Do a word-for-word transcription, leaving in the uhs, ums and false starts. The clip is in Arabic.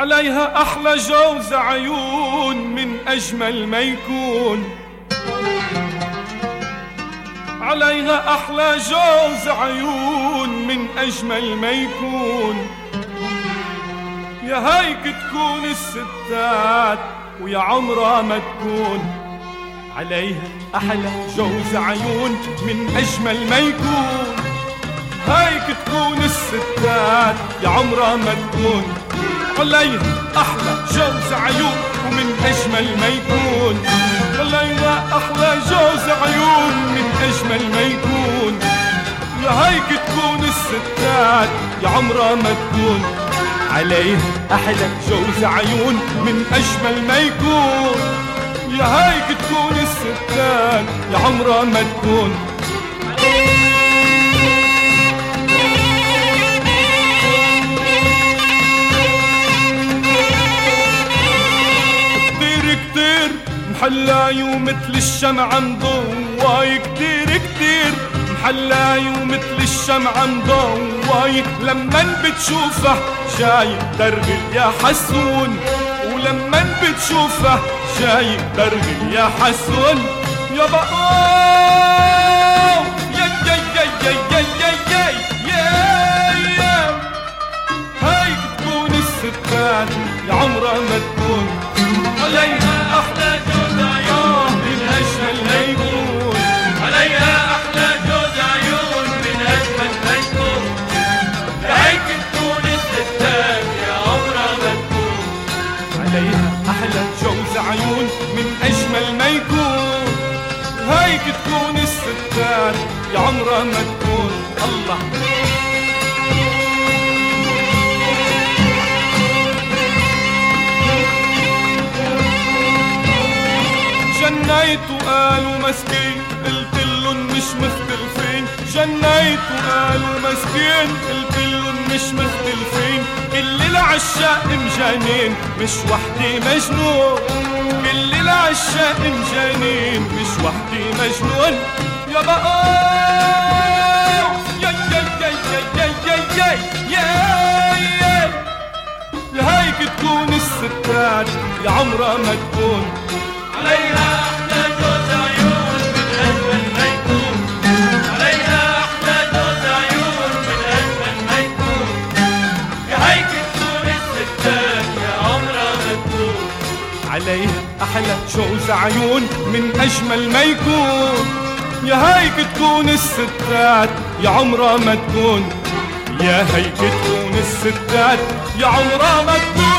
عليها أحلى جوز عيون من أجمل ما يكون، عليها أحلى جوز عيون من أجمل ما يكون. يا هيك تكون الستات ويا عمرها ما تكون، عليها أحلى جوز عيون من أجمل ما يكون. هيك تكون الستات يا عمرها ما تكون، عليها أحلى جوز عيون ومن أجمل ما يكون، عليها أحلى جوز عيون من أجمل ما يكون. يا هيك تكون الستات يا عمرها ما تكون، عليها أحلى جوز عيون من أجمل ما يكون. يا هيك تكون الستات يا عمرها ما تكون. كتير كتير محلاي ومثل الشمعة مضواي، كتير كتير محلاي ومثل الشمعة مضواي. لمن بتشوفه جاي ترغل يا حسون، ولمن بتشوفه جاي ترغل يا حسون. يا بقى يا يا يا يا يا يا يا يا هيك تكون الستات يا عمرها ما تكون، عليها أحلى جوز عيون من أجمل ما يكون، عليها أحلى جوز عيون من أجمل ما يكون. هيك تكون الستات يا عمرها ما تكون، عليها أحلى جوز عيون من أجمل ما يكون. هيك تكون الستات يا عمرها ما تكون. الله جنيت وقالوا مسكين، قلتلن مش مختلفين. جنيت وقالوا مسكين، قلتلن مش مختلفين. كل العشاق مجانين مش وحدي مجنون، كل العشاق مجانين مش وحدي مجنون. يا بقى يا يا يا يا يا يا يا يا يا هيك تكون الستات يا عمرها ما تكون، عليها أحلى جوز عيون من أجمل ما يكون، عليها أحلى جوز عيون من أجمل ما يكون. يا هيك تكون الستات يا عمرها ما تكون، عليها أحلى جوز عيون من أجمل ما يكون. يا هيك تكون الستات يا عمرها ما تكون، يا هيك تكون الستات يا عمرها ما تكون.